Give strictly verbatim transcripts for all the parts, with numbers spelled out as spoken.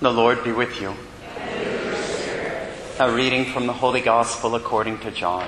The Lord be with you. A reading from the Holy Gospel according to John.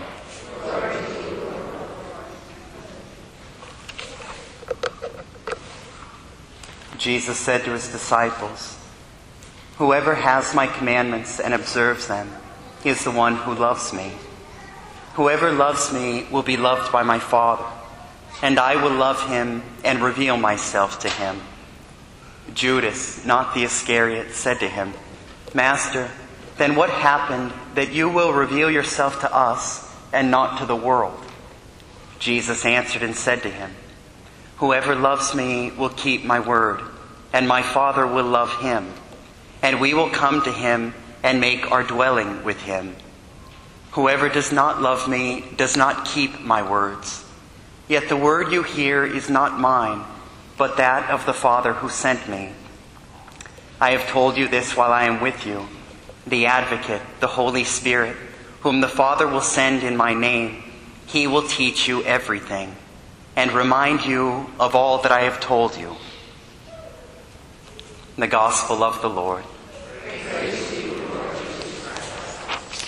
Jesus said to his disciples, "Whoever has my commandments and observes them is the one who loves me. Whoever loves me will be loved by my Father, and I will love him and reveal myself to him." Judas, not the Iscariot, said to him, "Master, then what happened that you will reveal yourself to us and not to the world?" Jesus answered and said to him, "Whoever loves me will keep my word, and my Father will love him, and we will come to him and make our dwelling with him. Whoever does not love me does not keep my words. Yet the word you hear is not mine, but that of the Father who sent me. I have told you this while I am with you, the Advocate, the Holy Spirit, whom the Father will send in my name. He will teach you everything and remind you of all that I have told you." The Gospel of the Lord. Praise to you, Lord Jesus Christ.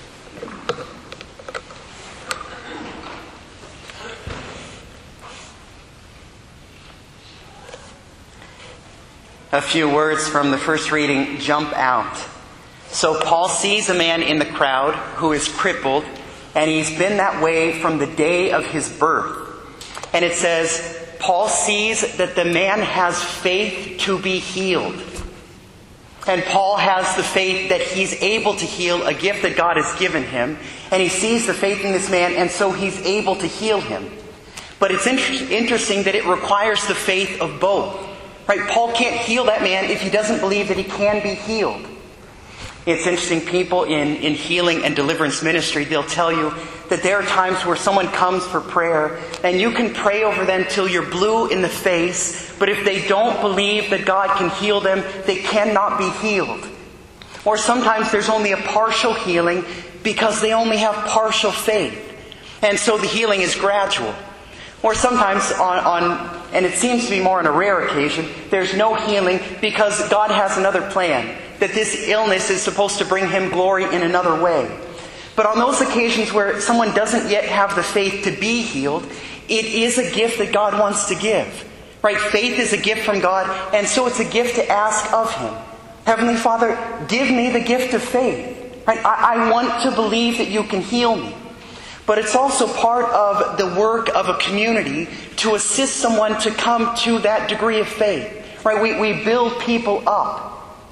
A few words from the first reading jump out. So Paul sees a man in the crowd who is crippled, and he's been that way from the day of his birth. And it says, Paul sees that the man has faith to be healed. And Paul has the faith that he's able to heal, a gift that God has given him. And he sees the faith in this man, and so he's able to heal him. But it's inter- interesting that it requires the faith of both. Right? Paul can't heal that man if he doesn't believe that he can be healed. It's interesting, people in, in healing and deliverance ministry, they'll tell you that there are times where someone comes for prayer and you can pray over them till you're blue in the face, but if they don't believe that God can heal them, they cannot be healed. Or sometimes there's only a partial healing because they only have partial faith. And so the healing is gradual. Or sometimes on, on and it seems to be more on a rare occasion, there's no healing because God has another plan. That this illness is supposed to bring him glory in another way. But on those occasions where someone doesn't yet have the faith to be healed, it is a gift that God wants to give. Right? Faith is a gift from God, and so it's a gift to ask of him. Heavenly Father, give me the gift of faith. Right? I, I want to believe that you can heal me. But it's also part of the work of a community to assist someone to come to that degree of faith. Right? We, we build people up.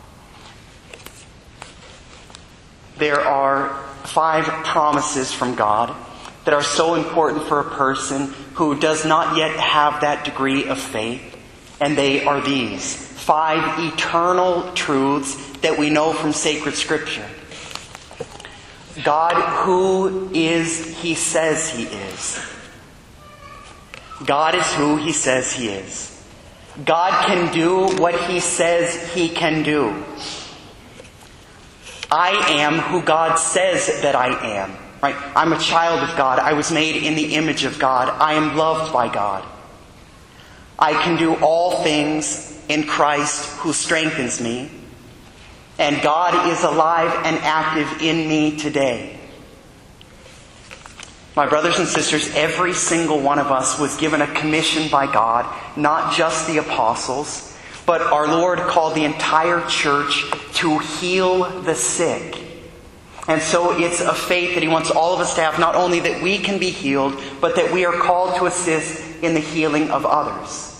There are five promises from God that are so important for a person who does not yet have that degree of faith. And they are these. Five eternal truths that we know from sacred Scripture. God who is, He says He is. God is who He says He is. God can do what He says He can do. I am who God says that I am. Right? I'm a child of God. I was made in the image of God. I am loved by God. I can do all things in Christ who strengthens me. And God is alive and active in me today. My brothers and sisters, every single one of us was given a commission by God, not just the apostles, but our Lord called the entire church to heal the sick. And so it's a faith that He wants all of us to have, not only that we can be healed, but that we are called to assist in the healing of others.